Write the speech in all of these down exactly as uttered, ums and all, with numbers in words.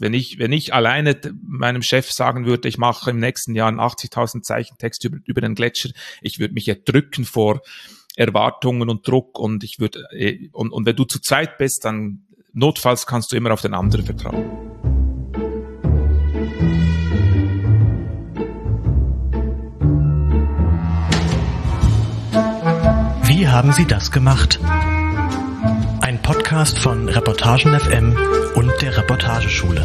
Wenn ich, wenn ich alleine meinem Chef sagen würde, ich mache im nächsten Jahr einen achtzigtausend Zeichen Text über, über den Gletscher, ich würde mich erdrücken vor Erwartungen und Druck und ich würde, und, und wenn du zu zweit bist, dann notfalls kannst du immer auf den anderen vertrauen. Wie haben Sie das gemacht? Ein Podcast von Reportagen F M und der Reportageschule.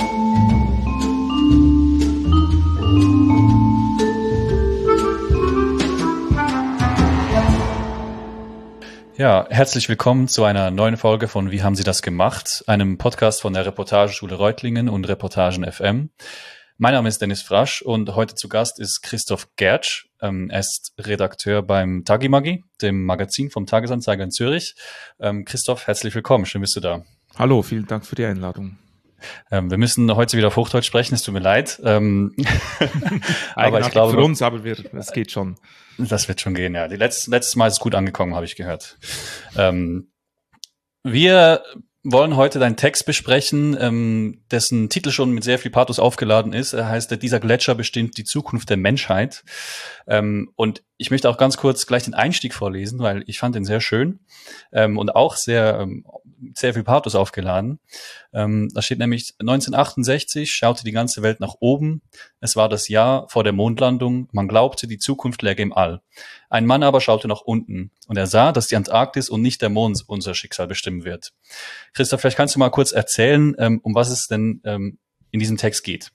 Ja, herzlich willkommen zu einer neuen Folge von Wie haben Sie das gemacht? Einem Podcast von der Reportageschule Reutlingen und Reportagen F M. Mein Name ist Dennis Frasch und heute zu Gast ist Christoph Gertsch. Ähm, er ist Redakteur beim Tagimagi, dem Magazin vom Tagesanzeiger in Zürich. Ähm, Christoph, herzlich willkommen, schön bist du da. Hallo, vielen Dank für die Einladung. Ähm, wir müssen heute wieder auf Hochdeutsch sprechen, es tut mir leid. Ähm, aber ich glaube, für uns, aber wir, es geht schon. Das wird schon gehen, ja. Die letzte, letztes Mal ist es gut angekommen, habe ich gehört. Ähm, wir wollen heute deinen Text besprechen, ähm, dessen Titel schon mit sehr viel Pathos aufgeladen ist. Er heißt, dieser Gletscher bestimmt die Zukunft der Menschheit. Ähm, und ich möchte auch ganz kurz gleich den Einstieg vorlesen, weil ich fand den sehr schön ähm, und auch sehr, ähm, sehr viel Pathos aufgeladen. Ähm, da steht nämlich, neunzehnhundertachtundsechzig schaute die ganze Welt nach oben. Es war das Jahr vor der Mondlandung. Man glaubte, die Zukunft läge im All. Ein Mann aber schaute nach unten und er sah, dass die Antarktis und nicht der Mond unser Schicksal bestimmen wird. Christoph, vielleicht kannst du mal kurz erzählen, ähm, um was es denn ähm, in diesem Text geht.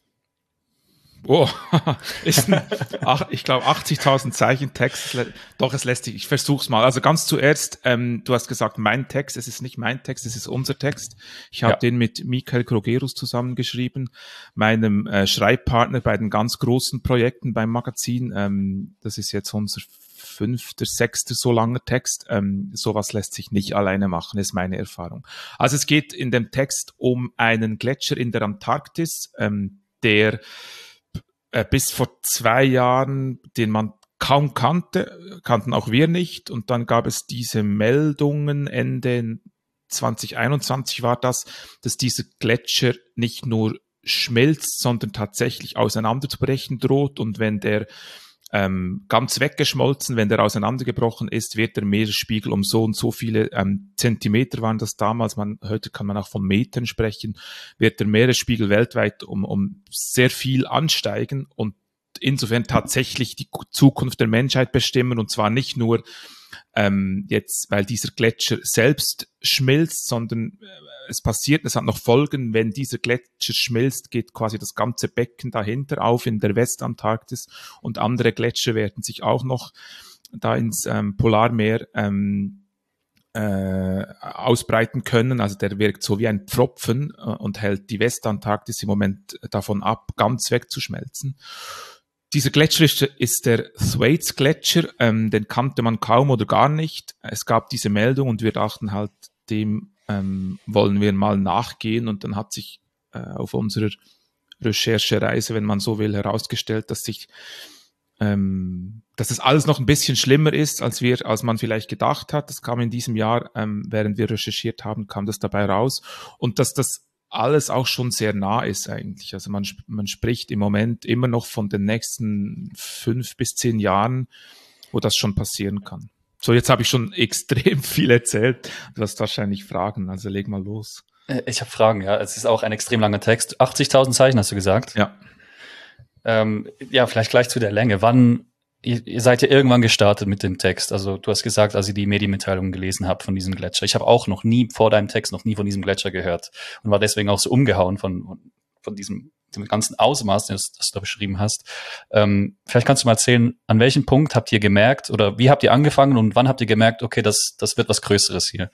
Oh, ist ein, ach, ich glaube achtzigtausend Zeichen Text, doch es lässt sich, ich versuch's mal. Also ganz zuerst, ähm, du hast gesagt, mein Text, es ist nicht mein Text, es ist unser Text. Ich habe ja. den mit Michael Krogerus zusammengeschrieben, meinem äh, Schreibpartner bei den ganz großen Projekten beim Magazin. Ähm, das ist jetzt unser fünfter, sechster so langer Text. Ähm, sowas lässt sich nicht alleine machen, ist meine Erfahrung. Also es geht in dem Text um einen Gletscher in der Antarktis, ähm, der bis vor zwei Jahren, den man kaum kannte, kannten auch wir nicht. Und dann gab es diese Meldungen, Ende zwanzig einundzwanzig war das, dass dieser Gletscher nicht nur schmilzt, sondern tatsächlich auseinanderzubrechen droht. Und wenn der ähm, ganz weggeschmolzen, wenn der auseinandergebrochen ist, wird der Meeresspiegel um so und so viele ähm, Zentimeter, waren das damals, man, heute kann man auch von Metern sprechen, wird der Meeresspiegel weltweit um, um sehr viel ansteigen und insofern tatsächlich die Zukunft der Menschheit bestimmen, und zwar nicht nur ähm, jetzt, weil dieser Gletscher selbst schmilzt, sondern äh, es passiert, es hat noch Folgen, wenn dieser Gletscher schmilzt, geht quasi das ganze Becken dahinter auf in der Westantarktis und andere Gletscher werden sich auch noch da ins ähm, Polarmeer ähm, äh, ausbreiten können. Also der wirkt so wie ein Pfropfen äh, und hält die Westantarktis im Moment davon ab, ganz wegzuschmelzen. Dieser Gletscher ist, ist der Thwaites-Gletscher, ähm, den kannte man kaum oder gar nicht. Es gab diese Meldung und wir dachten halt, dem ähm, wollen wir mal nachgehen, und dann hat sich äh, auf unserer Recherchereise, wenn man so will, herausgestellt, dass sich ähm, dass es alles noch ein bisschen schlimmer ist, als wir, als man vielleicht gedacht hat. Das kam in diesem Jahr, ähm, während wir recherchiert haben, kam das dabei raus, und dass das alles auch schon sehr nah ist eigentlich. Also man, man spricht im Moment immer noch von den nächsten fünf bis zehn Jahren, wo das schon passieren kann. So, jetzt habe ich schon extrem viel erzählt. Du hast wahrscheinlich Fragen, also leg mal los. Ich habe Fragen, ja. Es ist auch ein extrem langer Text. achtzigtausend Zeichen hast du gesagt? Ja. Ähm, ja, vielleicht gleich zu der Länge. Wann, ihr, ihr seid ja irgendwann gestartet mit dem Text. Also du hast gesagt, als ihr die Medienmitteilungen gelesen habt von diesem Gletscher. Ich habe auch noch nie vor deinem Text noch nie von diesem Gletscher gehört und war deswegen auch so umgehauen von, von diesem, dem ganzen Ausmaß, das, das du da beschrieben hast. Ähm, vielleicht kannst du mal erzählen, an welchem Punkt habt ihr gemerkt oder wie habt ihr angefangen und wann habt ihr gemerkt, okay, das, das wird was Größeres hier?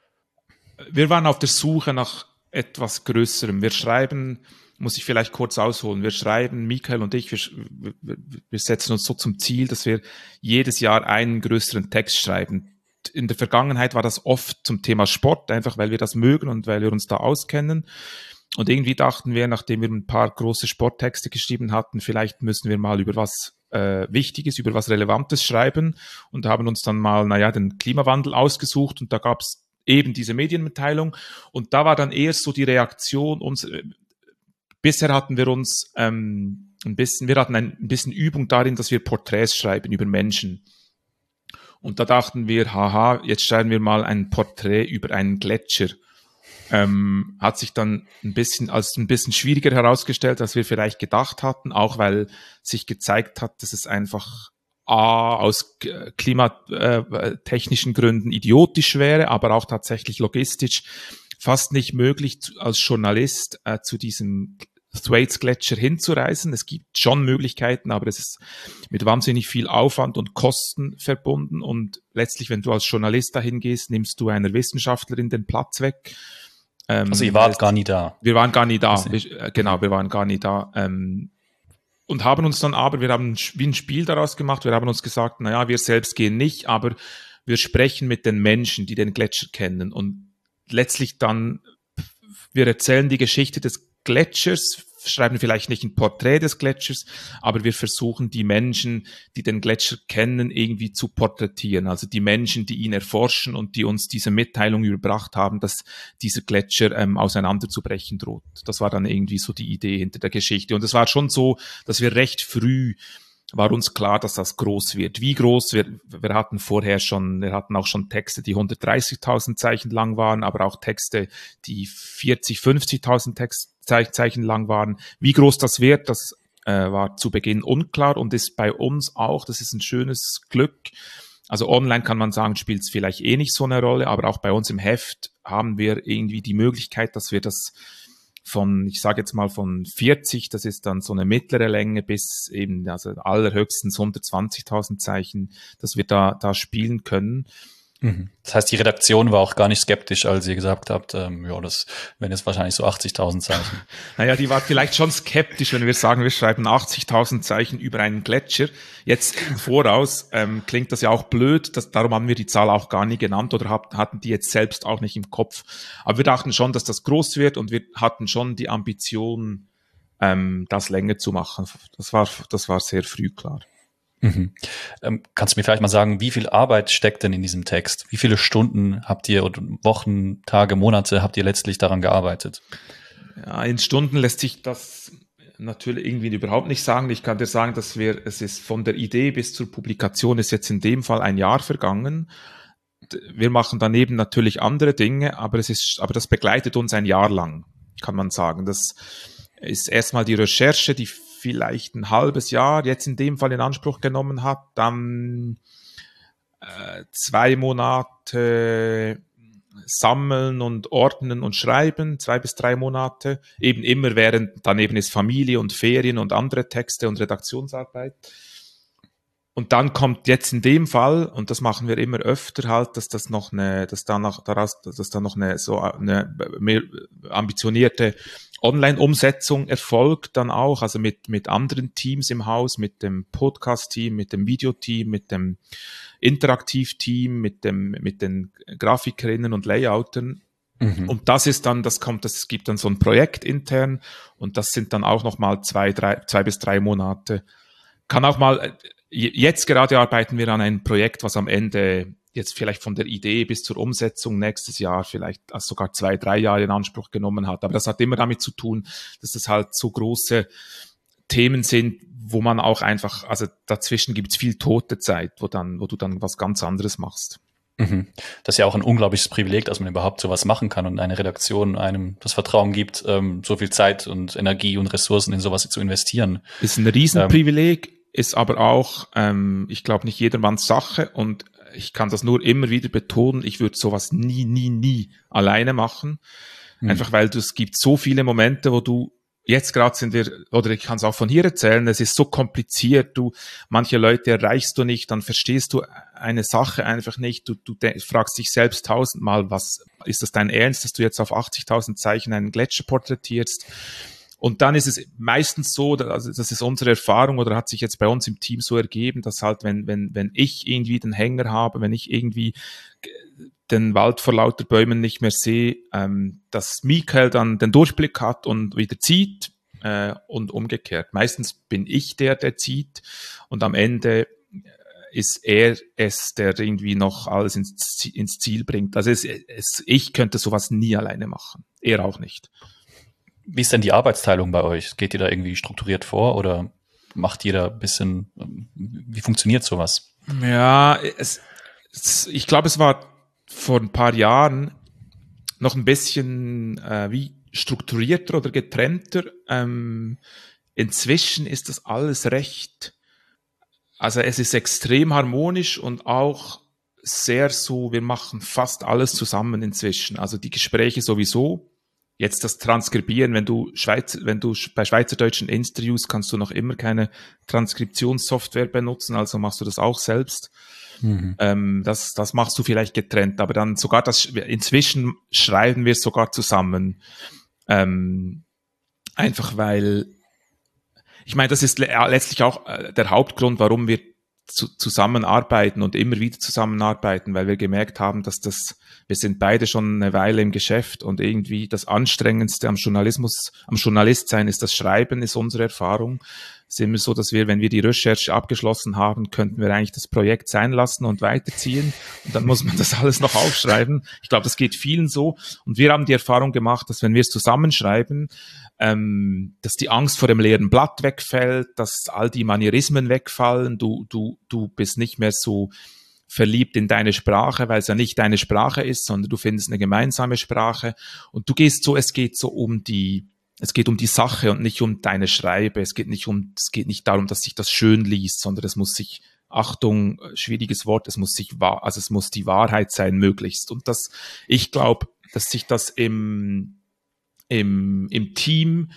Wir waren auf der Suche nach etwas Größerem. Wir schreiben, muss ich vielleicht kurz ausholen, wir schreiben, Michael und ich, wir, wir, wir setzen uns so zum Ziel, dass wir jedes Jahr einen größeren Text schreiben. In der Vergangenheit war das oft zum Thema Sport, einfach weil wir das mögen und weil wir uns da auskennen. Und irgendwie dachten wir, nachdem wir ein paar große Sporttexte geschrieben hatten, vielleicht müssen wir mal über was äh, Wichtiges, über was Relevantes schreiben, und haben uns dann mal, naja, den Klimawandel ausgesucht, und da gab es eben diese Medienmitteilung, und da war dann eher so die Reaktion, uns, bisher hatten wir uns ähm, ein bisschen, wir hatten ein, ein bisschen Übung darin, dass wir Porträts schreiben über Menschen. Und da dachten wir, haha, jetzt schreiben wir mal ein Porträt über einen Gletscher. Ähm, hat sich dann ein bisschen als ein bisschen schwieriger herausgestellt, als wir vielleicht gedacht hatten, auch weil sich gezeigt hat, dass es einfach A, aus klimatechnischen Gründen idiotisch wäre, aber auch tatsächlich logistisch fast nicht möglich, zu, als Journalist äh, zu diesem Thwaites-Gletscher hinzureisen. Es gibt schon Möglichkeiten, aber es ist mit wahnsinnig viel Aufwand und Kosten verbunden. Und letztlich, wenn du als Journalist dahin gehst, nimmst du einer Wissenschaftlerin den Platz weg. Ähm, also ihr wart gar nie da? Wir waren gar nie da, wir, äh, genau, wir waren gar nie da. Ähm, und haben uns dann aber, wir haben wie ein Spiel daraus gemacht, wir haben uns gesagt, naja, wir selbst gehen nicht, aber wir sprechen mit den Menschen, die den Gletscher kennen. Und letztlich dann, wir erzählen die Geschichte des Gletschers, schreiben vielleicht nicht ein Porträt des Gletschers, aber wir versuchen die Menschen, die den Gletscher kennen, irgendwie zu porträtieren. Also die Menschen, die ihn erforschen und die uns diese Mitteilung überbracht haben, dass dieser Gletscher ähm, auseinanderzubrechen droht. Das war dann irgendwie so die Idee hinter der Geschichte. Und es war schon so, dass wir recht früh war uns klar, dass das groß wird. Wie groß? Wir, wir hatten vorher schon, wir hatten auch schon Texte, die hundertdreißigtausend Zeichen lang waren, aber auch Texte, die vierzig, fünfzigtausend Text, Zeichen lang waren. Wie groß das wird, das äh, war zu Beginn unklar und ist bei uns auch, das ist ein schönes Glück. Also online kann man sagen, spielt es vielleicht eh nicht so eine Rolle, aber auch bei uns im Heft haben wir irgendwie die Möglichkeit, dass wir das von, ich sage jetzt mal von vierzig, das ist dann so eine mittlere Länge, bis eben also allerhöchstens hundertzwanzigtausend Zeichen, dass wir da da spielen können. Mhm. Das heißt, die Redaktion war auch gar nicht skeptisch, als ihr gesagt habt, ähm, ja, das wären jetzt wahrscheinlich so achtzigtausend Zeichen. Naja, die war vielleicht schon skeptisch, wenn wir sagen, wir schreiben achtzigtausend Zeichen über einen Gletscher. Jetzt im Voraus ähm, klingt das ja auch blöd, das, darum haben wir die Zahl auch gar nie genannt oder hab, hatten die jetzt selbst auch nicht im Kopf. Aber wir dachten schon, dass das groß wird und wir hatten schon die Ambition, ähm, das länger zu machen. Das war, das war sehr früh klar. Mhm. Ähm, kannst du mir vielleicht mal sagen, wie viel Arbeit steckt denn in diesem Text? Wie viele Stunden habt ihr, oder Wochen, Tage, Monate habt ihr letztlich daran gearbeitet? Ja, in Stunden lässt sich das natürlich irgendwie überhaupt nicht sagen. Ich kann dir sagen, dass wir, es ist von der Idee bis zur Publikation ist jetzt in dem Fall ein Jahr vergangen. Wir machen daneben natürlich andere Dinge, aber es ist, aber das begleitet uns ein Jahr lang, kann man sagen. Das ist erstmal die Recherche, die vielleicht ein halbes Jahr jetzt in dem Fall in Anspruch genommen hat, dann äh, zwei Monate sammeln und ordnen und schreiben, zwei bis drei Monate, eben immer während, daneben ist Familie und Ferien und andere Texte und Redaktionsarbeit. Und dann kommt jetzt in dem Fall, und das machen wir immer öfter halt, dass das noch eine, dass da noch, daraus, dass da noch eine so eine mehr ambitionierte Online-Umsetzung erfolgt dann auch, also mit, mit anderen Teams im Haus, mit dem Podcast-Team, mit dem Videoteam, mit dem Interaktiv-Team, mit dem, mit den Grafikerinnen und Layoutern. Mhm. Und das ist dann, das kommt, das gibt dann so ein Projekt intern und das sind dann auch nochmal zwei, drei, zwei bis drei Monate. Kann auch mal, jetzt gerade arbeiten wir an einem Projekt, was am Ende jetzt vielleicht von der Idee bis zur Umsetzung nächstes Jahr vielleicht sogar zwei, drei Jahre in Anspruch genommen hat. Aber das hat immer damit zu tun, dass das halt so große Themen sind, wo man auch einfach, also dazwischen gibt es viel tote Zeit, wo dann, wo du dann was ganz anderes machst. Mhm. Das ist ja auch ein unglaubliches Privileg, dass man überhaupt sowas machen kann und eine Redaktion einem das Vertrauen gibt, ähm, so viel Zeit und Energie und Ressourcen in sowas zu investieren. Ist ein Riesenprivileg, ähm, ist aber auch, ähm, ich glaube, nicht jedermanns Sache und ich kann das nur immer wieder betonen, ich würde sowas nie, nie, nie alleine machen. Mhm. Einfach weil du, es gibt so viele Momente, wo du, jetzt gerade sind wir, oder ich kann es auch von hier erzählen, es ist so kompliziert, du, manche Leute erreichst du nicht, dann verstehst du eine Sache einfach nicht, du, du de- fragst dich selbst tausendmal, was, ist das dein Ernst, dass du jetzt auf achtzigtausend Zeichen einen Gletscher porträtierst? Und dann ist es meistens so, also das ist unsere Erfahrung oder hat sich jetzt bei uns im Team so ergeben, dass halt, wenn, wenn, wenn ich irgendwie den Hänger habe, wenn ich irgendwie den Wald vor lauter Bäumen nicht mehr sehe, ähm, dass Michael dann den Durchblick hat und wieder zieht äh, und umgekehrt. Meistens bin ich der, der zieht und am Ende ist er es, der irgendwie noch alles ins, ins Ziel bringt. Also es, es, ich könnte sowas nie alleine machen. Er auch nicht. Wie ist denn die Arbeitsteilung bei euch? Geht ihr da irgendwie strukturiert vor oder macht jeder ein bisschen, wie funktioniert sowas? Ja, es, es, ich glaube, es war vor ein paar Jahren noch ein bisschen äh, wie strukturierter oder getrennter. Ähm, inzwischen ist das alles recht, also es ist extrem harmonisch und auch sehr so, wir machen fast alles zusammen inzwischen. Also die Gespräche sowieso. Jetzt das Transkribieren, wenn du Schweiz, wenn du bei schweizerdeutschen Interviews kannst du noch immer keine Transkriptionssoftware benutzen, also machst du das auch selbst. Mhm. Ähm, das, das machst du vielleicht getrennt, aber dann sogar das, inzwischen schreiben wir es sogar zusammen. Ähm, einfach weil, ich meine, das ist letztlich auch der Hauptgrund, warum wir zu, zusammenarbeiten und immer wieder zusammenarbeiten, weil wir gemerkt haben, dass das, wir sind beide schon eine Weile im Geschäft und irgendwie das Anstrengendste am Journalismus, am Journalistsein ist das Schreiben, ist unsere Erfahrung. Es ist immer so, dass wir, wenn wir die Recherche abgeschlossen haben, könnten wir eigentlich das Projekt sein lassen und weiterziehen und dann muss man das alles noch aufschreiben. Ich glaube, das geht vielen so und wir haben die Erfahrung gemacht, dass wenn wir es zusammenschreiben, ähm, dass die Angst vor dem leeren Blatt wegfällt, dass all die Manierismen wegfallen, du, du, du bist nicht mehr so verliebt in deine Sprache, weil es ja nicht deine Sprache ist, sondern du findest eine gemeinsame Sprache und du gehst so, es geht so um die, es geht um die Sache und nicht um deine Schreibe, es geht nicht um, es geht nicht darum, dass sich das schön liest, sondern es muss sich, Achtung, schwieriges Wort, es muss sich, also es muss die Wahrheit sein, möglichst. Und das, ich glaube, dass sich das im, im, im Team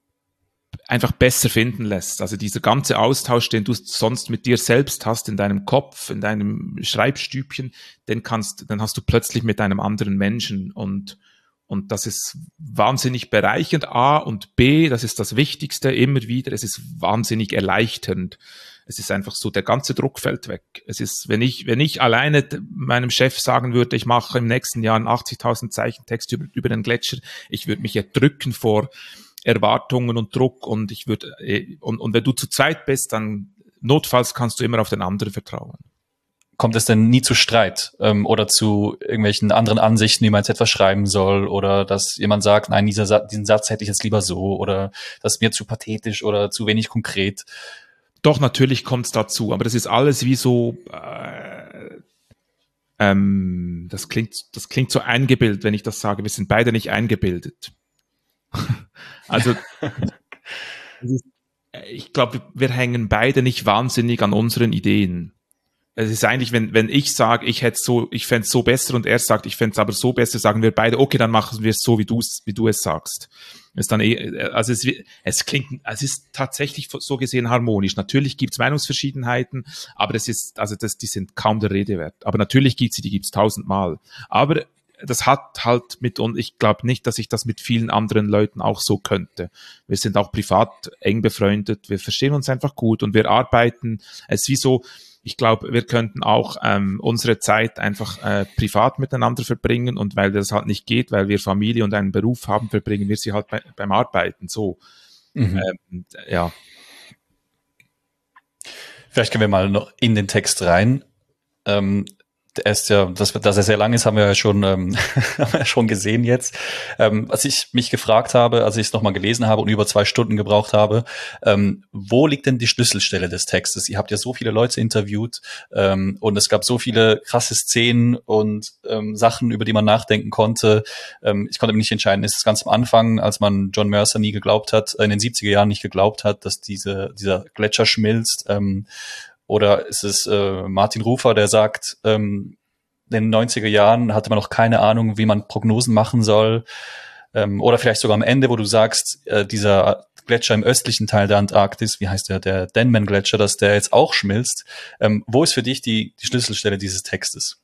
einfach besser finden lässt. Also dieser ganze Austausch, den du sonst mit dir selbst hast, in deinem Kopf, in deinem Schreibstübchen, den kannst, dann hast du plötzlich mit einem anderen Menschen und, und das ist wahnsinnig bereichernd, A, und B, das ist das Wichtigste immer wieder, es ist wahnsinnig erleichternd. Es ist einfach so, der ganze Druck fällt weg. Es ist, wenn ich, wenn ich alleine meinem Chef sagen würde, ich mache im nächsten Jahr einen achtzigtausend Zeichen Text über, über den Gletscher, ich würde mich erdrücken vor Erwartungen und Druck und ich würde, und, und wenn du zu zweit bist, dann notfalls kannst du immer auf den anderen vertrauen. Kommt es denn nie zu Streit ähm, oder zu irgendwelchen anderen Ansichten, wie man jetzt etwas schreiben soll oder dass jemand sagt, nein, dieser Sa- diesen Satz hätte ich jetzt lieber so oder das ist mir zu pathetisch oder zu wenig konkret? Doch, natürlich kommt es dazu, aber das ist alles wie so, äh, ähm, das klingt, das klingt so eingebildet, wenn ich das sage. Wir sind beide nicht eingebildet. Also, ich glaube, wir hängen beide nicht wahnsinnig an unseren Ideen. Es ist eigentlich, wenn, wenn ich sage, ich hätte so, ich fände es so besser und er sagt, ich fände es aber so besser, sagen wir beide, okay, dann machen wir es so, wie du es, wie du es sagst. Ist dann eh, also es, es klingt, es ist tatsächlich so gesehen harmonisch. Natürlich gibt es Meinungsverschiedenheiten, aber das ist, also das, die sind kaum der Rede wert. Aber natürlich gibt es sie, die gibt es tausendmal. Aber das hat halt mit, und ich glaube nicht, dass ich das mit vielen anderen Leuten auch so könnte. Wir sind auch privat eng befreundet, wir verstehen uns einfach gut und wir arbeiten, es ist wie so, ich glaube, wir könnten auch ähm, unsere Zeit einfach äh, privat miteinander verbringen und weil das halt nicht geht, weil wir Familie und einen Beruf haben, verbringen wir sie halt bei, beim Arbeiten, so. Mhm. Ähm, ja. Vielleicht können wir mal noch in den Text rein. Ähm, Er ist ja, dass, dass er sehr lang ist, haben wir ja schon, ähm, haben wir ja schon gesehen jetzt. Ähm, was ich mich gefragt habe, als ich es nochmal gelesen habe und über zwei Stunden gebraucht habe, ähm, wo liegt denn die Schlüsselstelle des Textes? Ihr habt ja so viele Leute interviewt ähm, und es gab so viele krasse Szenen und ähm, Sachen, über die man nachdenken konnte. Ähm, ich konnte mich nicht entscheiden, ist es ganz am Anfang, als man John Mercer nie geglaubt hat, in den siebziger Jahren nicht geglaubt hat, dass diese dieser Gletscher schmilzt, ähm, oder ist es äh, Martin Rufer, der sagt, ähm, in den neunziger Jahren hatte man noch keine Ahnung, wie man Prognosen machen soll. Ähm, oder vielleicht sogar am Ende, wo du sagst, äh, dieser Gletscher im östlichen Teil der Antarktis, wie heißt der, der Denman-Gletscher, dass der jetzt auch schmilzt. Ähm, wo ist für dich die, die Schlüsselstelle dieses Textes?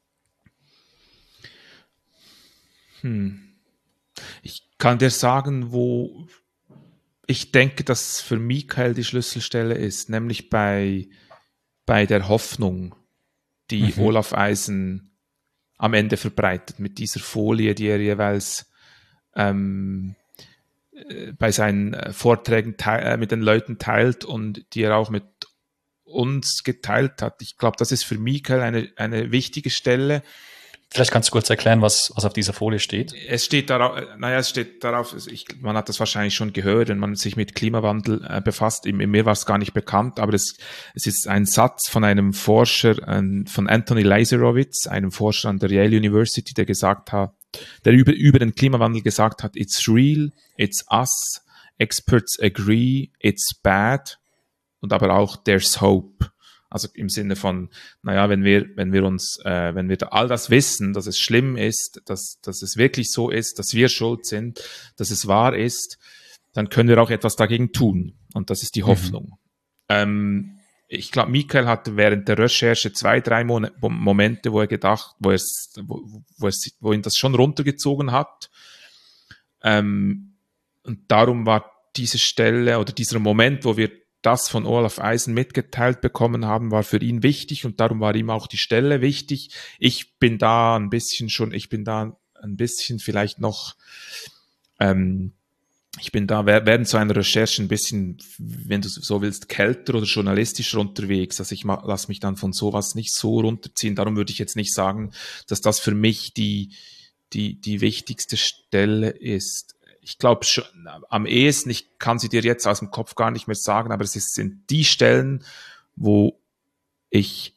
Hm. Ich kann dir sagen, wo ich denke, dass für Michael die Schlüsselstelle ist, nämlich bei bei der Hoffnung, die mhm. Olaf Eisen am Ende verbreitet, mit dieser Folie, die er jeweils ähm, bei seinen Vorträgen teil, mit den Leuten teilt und die er auch mit uns geteilt hat. Ich glaube, das ist für Michael eine, eine wichtige Stelle, Vielleicht kannst du kurz erklären, was, was auf dieser Folie steht. Es steht darauf, naja, es steht darauf, ich, man hat das wahrscheinlich schon gehört, wenn man sich mit Klimawandel äh, befasst. In, in mir war es gar nicht bekannt, aber es, es ist ein Satz von einem Forscher, äh, von Anthony Leiserowitz, einem Forscher an der Yale University, der gesagt hat, der über, über den Klimawandel gesagt hat, it's real, it's us, experts agree, it's bad, und aber auch there's hope. Also im Sinne von, naja, wenn wir, wenn wir uns, äh, wenn wir all das wissen, dass es schlimm ist, dass, dass es wirklich so ist, dass wir schuld sind, dass es wahr ist, dann können wir auch etwas dagegen tun. Und das ist die Hoffnung. Mhm. Ähm, ich glaube, Michael hatte während der Recherche zwei, drei Mon- Momente, wo er gedacht, wo er, wo, wo, er, wo ihn das schon runtergezogen hat. Ähm, und darum war diese Stelle oder dieser Moment, wo wir das von Olaf Eisen mitgeteilt bekommen haben, war für ihn wichtig und darum war ihm auch die Stelle wichtig. Ich bin da ein bisschen schon, ich bin da ein bisschen vielleicht noch, ähm, ich bin da während so einer Recherche ein bisschen, wenn du so willst, kälter oder journalistischer unterwegs. Also ich lasse mich dann von sowas nicht so runterziehen. Darum würde ich jetzt nicht sagen, dass das für mich die, die, die wichtigste Stelle ist. Ich glaube schon am ehesten, ich kann sie dir jetzt aus dem Kopf gar nicht mehr sagen, aber es sind die Stellen, wo ich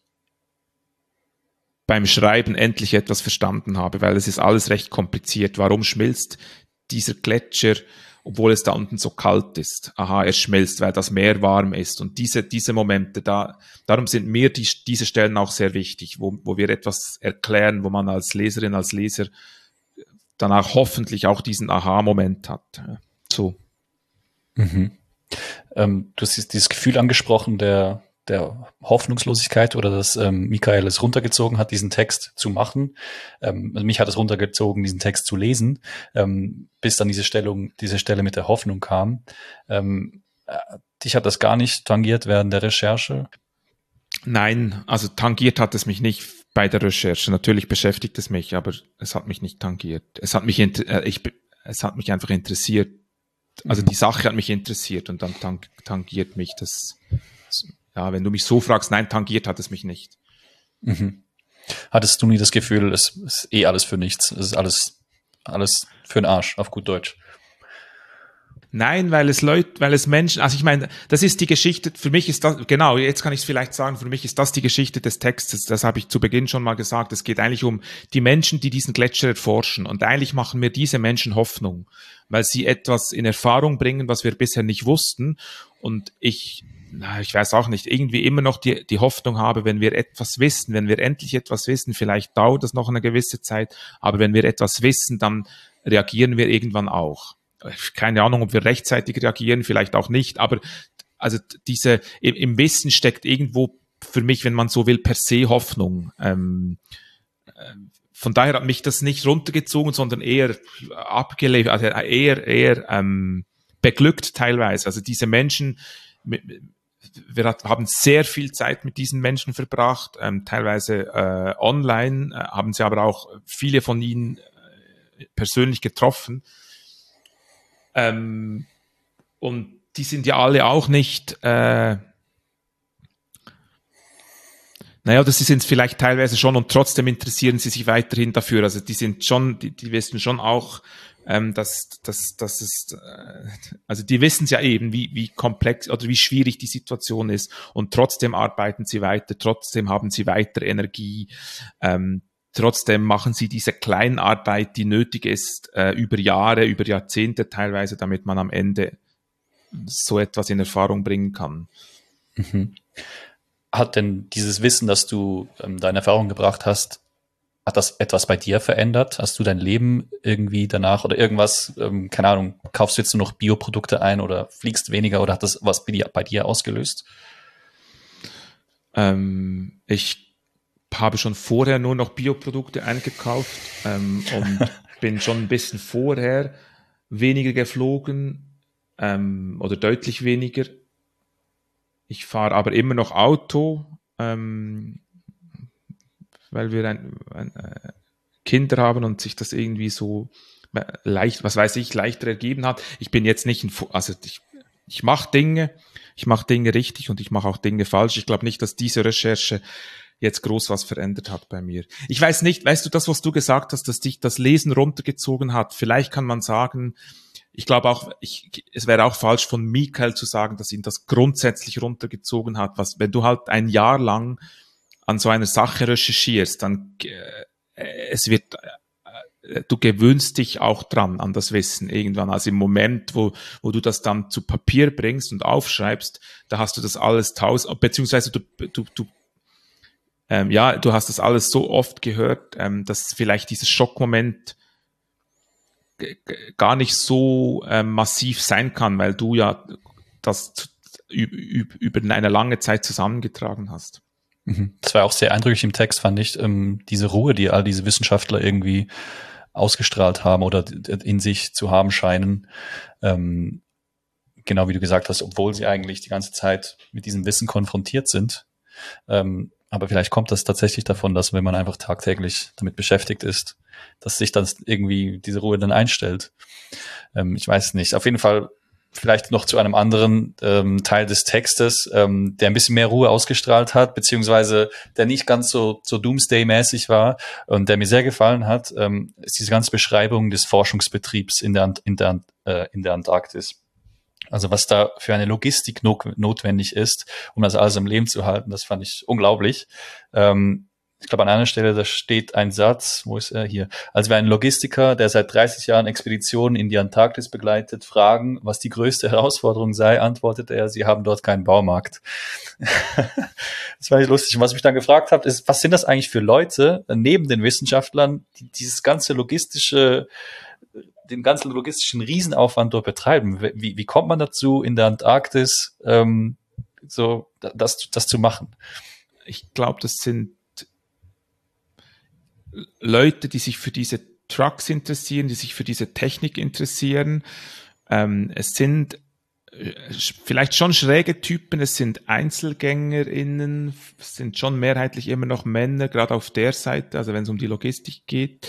beim Schreiben endlich etwas verstanden habe, weil es ist alles recht kompliziert. Warum schmilzt dieser Gletscher, obwohl es da unten so kalt ist? Aha, er schmilzt, weil das Meer warm ist. Und diese, diese Momente, da, darum sind mir die, diese Stellen auch sehr wichtig, wo, wo wir etwas erklären, wo man als Leserin, als Leser danach hoffentlich auch diesen Aha-Moment hat. So. Mhm. Ähm, du hast dieses Gefühl angesprochen der, der Hoffnungslosigkeit oder dass ähm, Michael es runtergezogen hat, diesen Text zu machen. Ähm, also mich hat es runtergezogen, diesen Text zu lesen, ähm, bis dann diese Stellung, diese Stelle mit der Hoffnung kam. Ähm, äh, dich hat das gar nicht tangiert während der Recherche? Nein, also tangiert hat es mich nicht bei der Recherche. Natürlich beschäftigt es mich, aber es hat mich nicht tangiert. Es hat mich, äh, ich, es hat mich einfach interessiert. Also die Sache hat mich interessiert und dann tang, tangiert mich das. Ja, wenn du mich so fragst, nein, tangiert hat es mich nicht. Mhm. Hattest du nie das Gefühl, es ist eh alles für nichts, es ist alles, alles für den Arsch, auf gut Deutsch? Nein, weil es Leute, weil es Menschen, also ich meine, das ist die Geschichte, für mich ist das, genau, jetzt kann ich es vielleicht sagen, für mich ist das die Geschichte des Textes, das habe ich zu Beginn schon mal gesagt, es geht eigentlich um die Menschen, die diesen Gletscher erforschen und eigentlich machen mir diese Menschen Hoffnung, weil sie etwas in Erfahrung bringen, was wir bisher nicht wussten und ich, na, ich weiß auch nicht, irgendwie immer noch die, die Hoffnung habe, wenn wir etwas wissen, wenn wir endlich etwas wissen, vielleicht dauert das noch eine gewisse Zeit, aber wenn wir etwas wissen, dann reagieren wir irgendwann auch. Keine Ahnung, ob wir rechtzeitig reagieren, vielleicht auch nicht, aber also diese im, im Wissen steckt irgendwo für mich, wenn man so will, per se Hoffnung. Ähm, äh, von daher hat mich das nicht runtergezogen, sondern eher abgelegt, also eher eher ähm, beglückt teilweise. Also diese Menschen, wir hat, haben sehr viel Zeit mit diesen Menschen verbracht, ähm, teilweise äh, online, äh, haben sie aber auch viele von ihnen äh, persönlich getroffen. Ähm, und die sind ja alle auch nicht, äh, naja, das sind vielleicht teilweise schon und trotzdem interessieren sie sich weiterhin dafür. Also die sind schon, die, die wissen schon auch, ähm, dass, dass, dass es, äh, also die wissen es ja eben, wie, wie komplex oder wie schwierig die Situation ist und trotzdem arbeiten sie weiter, trotzdem haben sie weiter Energie, ähm, trotzdem machen sie diese Kleinarbeit, die nötig ist, äh, über Jahre, über Jahrzehnte teilweise, damit man am Ende so etwas in Erfahrung bringen kann. Mhm. Hat denn dieses Wissen, das du ähm, deine Erfahrung gebracht hast, hat das etwas bei dir verändert? Hast du dein Leben irgendwie danach oder irgendwas, ähm, keine Ahnung, kaufst du jetzt nur noch Bioprodukte ein oder fliegst weniger oder hat das was bei dir, bei dir ausgelöst? Ähm, ich habe schon vorher nur noch Bioprodukte eingekauft ähm, und bin schon ein bisschen vorher weniger geflogen ähm, oder deutlich weniger. Ich fahre aber immer noch Auto, ähm, weil wir ein, ein, äh, Kinder haben und sich das irgendwie so leicht, was weiß ich, leichter ergeben hat. Ich bin jetzt nicht, ein, also ich, ich mache Dinge, ich mache Dinge richtig und ich mache auch Dinge falsch. Ich glaube nicht, dass diese Recherche jetzt groß was verändert hat bei mir. Ich weiß nicht, weißt du, das, was du gesagt hast, dass dich das Lesen runtergezogen hat, vielleicht kann man sagen, ich glaube auch, ich, es wäre auch falsch von Michael zu sagen, dass ihn das grundsätzlich runtergezogen hat. Was, wenn du halt ein Jahr lang an so einer Sache recherchierst, dann äh, es wird, äh, du gewöhnst dich auch dran an das Wissen irgendwann. Also im Moment, wo wo du das dann zu Papier bringst und aufschreibst, da hast du das alles tausend, beziehungsweise du du du Ähm, ja, du hast das alles so oft gehört, ähm, dass vielleicht dieses Schockmoment g- g- gar nicht so ähm, massiv sein kann, weil du ja das zu, üb, über eine lange Zeit zusammengetragen hast. Das war auch sehr eindrücklich im Text, fand ich, ähm, diese Ruhe, die all diese Wissenschaftler irgendwie ausgestrahlt haben oder in sich zu haben scheinen. Ähm, genau wie du gesagt hast, obwohl sie eigentlich die ganze Zeit mit diesem Wissen konfrontiert sind. Ähm, aber vielleicht kommt das tatsächlich davon, dass wenn man einfach tagtäglich damit beschäftigt ist, dass sich dann irgendwie diese Ruhe dann einstellt. Ähm, ich weiß nicht. Auf jeden Fall vielleicht noch zu einem anderen ähm, Teil des Textes, ähm, der ein bisschen mehr Ruhe ausgestrahlt hat, beziehungsweise der nicht ganz so, so Doomsday-mäßig war und der mir sehr gefallen hat, ähm, ist diese ganze Beschreibung des Forschungsbetriebs in der, in der, äh, in der Antarktis. Also was da für eine Logistik no- notwendig ist, um das alles am Leben zu halten, das fand ich unglaublich. Ähm, ich glaube, an einer Stelle, da steht ein Satz, wo ist er hier? Als wir einen Logistiker, der seit dreißig Jahren Expeditionen in die Antarktis begleitet, fragen, was die größte Herausforderung sei, antwortet er, sie haben dort keinen Baumarkt. Das war nicht lustig. Und was ich mich dann gefragt habe, ist, was sind das eigentlich für Leute, neben den Wissenschaftlern, die dieses ganze logistische den ganzen logistischen Riesenaufwand dort betreiben. Wie, wie kommt man dazu, in der Antarktis ähm, so das, das zu machen? Ich glaube, das sind Leute, die sich für diese Trucks interessieren, die sich für diese Technik interessieren. Ähm, es sind äh, vielleicht schon schräge Typen, es sind EinzelgängerInnen, es sind schon mehrheitlich immer noch Männer, gerade auf der Seite, also wenn es um die Logistik geht.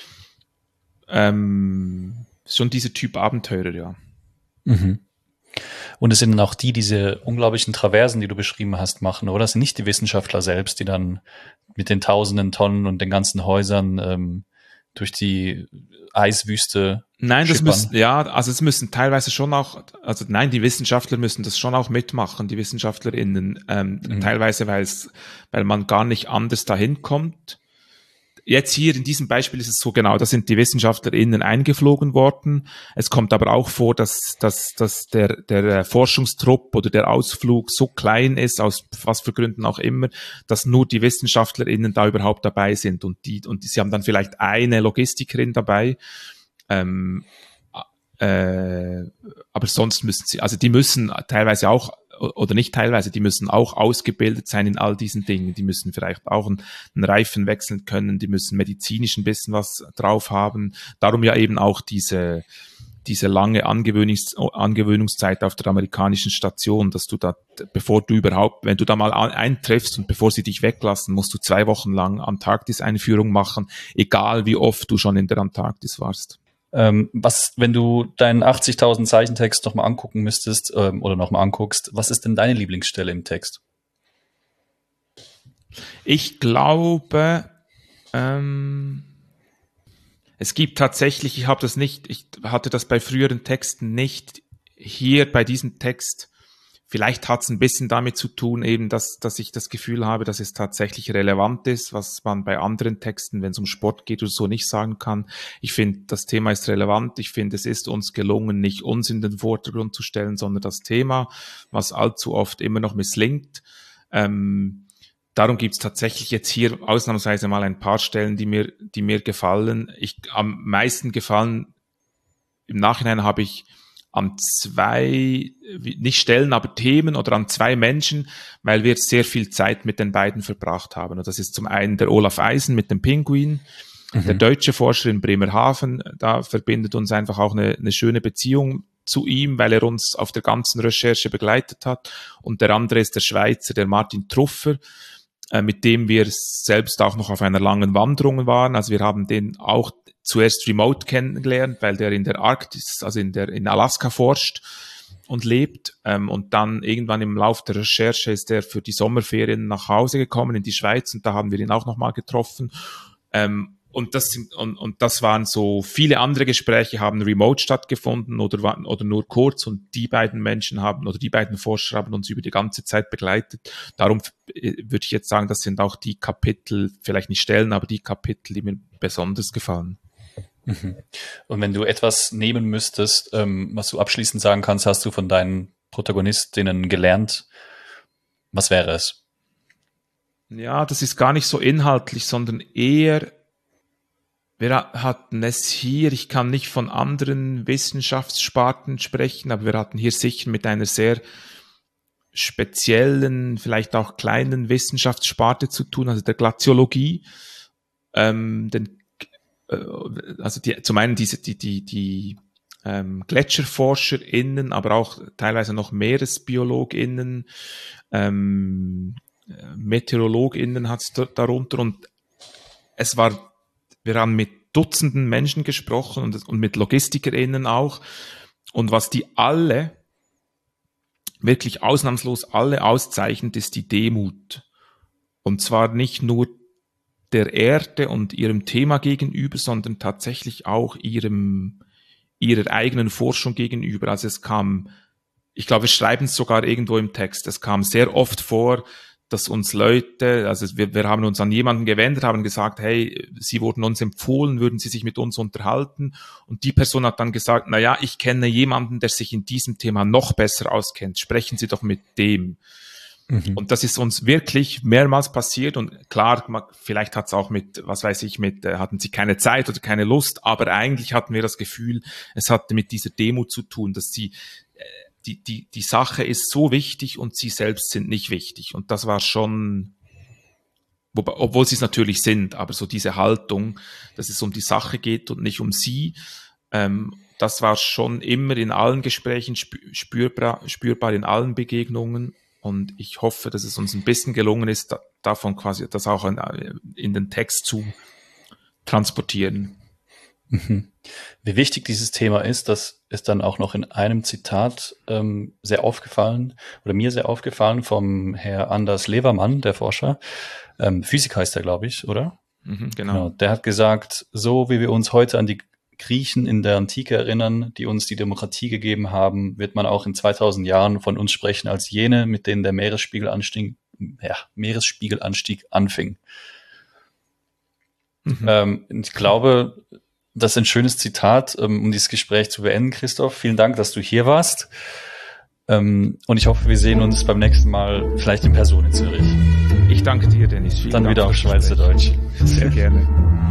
Ähm, schon dieser Typ Abenteurer, ja. Mhm. Und es sind dann auch die, diese unglaublichen Traversen, die du beschrieben hast, machen, oder? Es sind nicht die Wissenschaftler selbst, die dann mit den tausenden Tonnen und den ganzen Häusern ähm, durch die Eiswüste Nein, das schippern. müssen, ja, also es müssen teilweise schon auch, also nein, die Wissenschaftler müssen das schon auch mitmachen, die WissenschaftlerInnen, ähm, Mhm. teilweise, weil es, weil man gar nicht anders dahin kommt. Jetzt hier in diesem Beispiel ist es so genau, da sind die WissenschaftlerInnen eingeflogen worden. Es kommt aber auch vor, dass, dass, dass der, der Forschungstrupp oder der Ausflug so klein ist, aus was für Gründen auch immer, dass nur die WissenschaftlerInnen da überhaupt dabei sind. Und die, und die, sie haben dann vielleicht eine Logistikerin dabei. Ähm, äh, aber sonst müssen sie, also die müssen teilweise auch, oder nicht teilweise, die müssen auch ausgebildet sein in all diesen Dingen. Die müssen vielleicht auch einen, einen Reifen wechseln können, die müssen medizinisch ein bisschen was drauf haben. Darum ja eben auch diese, diese lange Angewöhnungs, Angewöhnungszeit auf der amerikanischen Station, dass du da, bevor du überhaupt, wenn du da mal eintriffst und bevor sie dich weglassen, musst du zwei Wochen lang Antarktis-Einführung machen, egal wie oft du schon in der Antarktis warst. Ähm, was, wenn du deinen achtzigtausend Zeichentext nochmal angucken müsstest ähm, oder nochmal anguckst, was ist denn deine Lieblingsstelle im Text? Ich glaube, ähm, es gibt tatsächlich, ich habe das nicht, ich hatte das bei früheren Texten nicht, hier bei diesem Text, vielleicht hat es ein bisschen damit zu tun, eben, dass, dass ich das Gefühl habe, dass es tatsächlich relevant ist, was man bei anderen Texten, wenn es um Sport geht oder so, nicht sagen kann. Ich finde, das Thema ist relevant. Ich finde, es ist uns gelungen, nicht uns in den Vordergrund zu stellen, sondern das Thema, was allzu oft immer noch misslingt. Ähm, darum gibt es tatsächlich jetzt hier ausnahmsweise mal ein paar Stellen, die mir, die mir gefallen. Ich, am meisten gefallen, im Nachhinein habe ich an zwei, nicht Stellen, aber Themen oder an zwei Menschen, weil wir sehr viel Zeit mit den beiden verbracht haben. Und das ist zum einen der Olaf Eisen mit dem Pinguin, mhm. der deutsche Forscher in Bremerhaven. Da verbindet uns einfach auch eine, eine schöne Beziehung zu ihm, weil er uns auf der ganzen Recherche begleitet hat. Und der andere ist der Schweizer, der Martin Truffer, äh, mit dem wir selbst auch noch auf einer langen Wanderung waren. Also wir haben den auch zuerst remote kennengelernt, weil der in der Arktis, also in der in Alaska forscht. und lebt. Ähm, und dann irgendwann im Lauf der Recherche ist er für die Sommerferien nach Hause gekommen in die Schweiz und da haben wir ihn auch nochmal getroffen. Ähm, und, das sind, und, und das waren so, viele andere Gespräche haben remote stattgefunden oder, oder nur kurz und die beiden Menschen haben oder die beiden Forscher haben uns über die ganze Zeit begleitet. Darum würde ich jetzt sagen, das sind auch die Kapitel, vielleicht nicht Stellen, aber die Kapitel, die mir besonders gefallen. Mhm. Und wenn du etwas nehmen müsstest, ähm, was du abschließend sagen kannst, hast du von deinen Protagonistinnen gelernt, was wäre es? Ja, das ist gar nicht so inhaltlich, sondern eher, wir hatten es hier, ich kann nicht von anderen Wissenschaftssparten sprechen, aber wir hatten hier sicher mit einer sehr speziellen, vielleicht auch kleinen Wissenschaftssparte zu tun, also der Glaziologie. Ähm, den, äh, also die, zum einen diese, die, die, die ähm, GletscherforscherInnen, aber auch teilweise noch MeeresbiologInnen, ähm, MeteorologInnen hat es darunter und es war, wir haben mit Dutzenden Menschen gesprochen und, und mit LogistikerInnen auch und was die alle, wirklich ausnahmslos alle auszeichnet, ist die Demut und zwar nicht nur der Erde und ihrem Thema gegenüber, sondern tatsächlich auch ihrem, ihrer eigenen Forschung gegenüber. Also es kam, ich glaube, wir schreiben es sogar irgendwo im Text, es kam sehr oft vor, dass uns Leute, also wir, wir haben uns an jemanden gewendet, haben gesagt, hey, sie wurden uns empfohlen, würden sie sich mit uns unterhalten? Und die Person hat dann gesagt, na ja, ich kenne jemanden, der sich in diesem Thema noch besser auskennt. Sprechen Sie doch mit dem. Mhm. Und das ist uns wirklich mehrmals passiert und klar, vielleicht hat es auch mit, was weiß ich, mit, äh, hatten sie keine Zeit oder keine Lust, aber eigentlich hatten wir das Gefühl, es hatte mit dieser Demut zu tun, dass sie äh, Die, die, die Sache ist so wichtig und sie selbst sind nicht wichtig. Und das war schon, wobei, obwohl sie es natürlich sind, aber so diese Haltung, dass es um die Sache geht und nicht um sie, ähm, das war schon immer in allen Gesprächen spürbar, spürbar in allen Begegnungen. Und ich hoffe, dass es uns ein bisschen gelungen ist, da, davon quasi das auch in, in den Text zu transportieren. Mhm. Wie wichtig dieses Thema ist, das ist dann auch noch in einem Zitat ähm, sehr aufgefallen oder mir sehr aufgefallen vom Herr Anders Levermann, der Forscher. Ähm, Physiker heißt er, glaube ich, oder? Mhm, genau. genau. Der hat gesagt, so wie wir uns heute an die Griechen in der Antike erinnern, die uns die Demokratie gegeben haben, wird man auch in zweitausend Jahren von uns sprechen als jene, mit denen der Meeresspiegelanstieg, ja, Meeresspiegelanstieg anfing. Mhm. Ähm, ich glaube, das ist ein schönes Zitat, um dieses Gespräch zu beenden, Christoph. Vielen Dank, dass du hier warst. Und ich hoffe, wir sehen uns beim nächsten Mal vielleicht in Person in Zürich. Ich danke dir, Dennis. Vielen Dann Dank wieder auf Schweizerdeutsch. Sehr gerne.